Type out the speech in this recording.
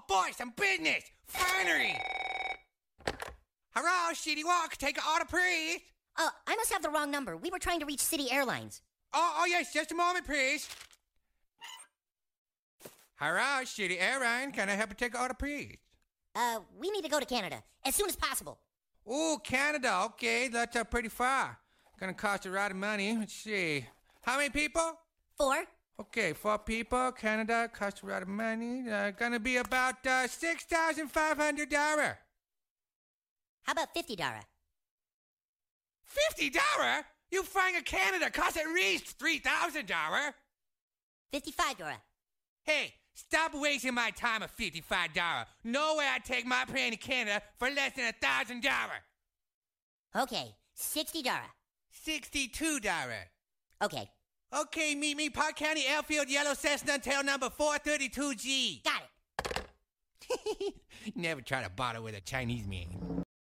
boy, some business! Finery! Hello, City Walk, take an order, please. I must have the wrong number. We were trying to reach City Airlines. Oh, yes, just a moment, please. Hello, City Airline, can I help you take an order, please? We need to go to Canada as soon as possible. Oh, Canada, okay, that's pretty far. Gonna cost a lot of money. Let's see. How many people? 4. Okay, 4 people. Canada costs a lot of money. Gonna be about $6,500. How about $50? $50? You flying to Canada costs at least $3,000. $55. Hey, stop wasting my time at $55. No way I'd take my plane to Canada for less than $1,000. Okay, $60. $62. Okay, Okay, meet me, Park County Airfield, Yellow Cessna, tail number 432G. got it. Never try to bother with a Chinese man.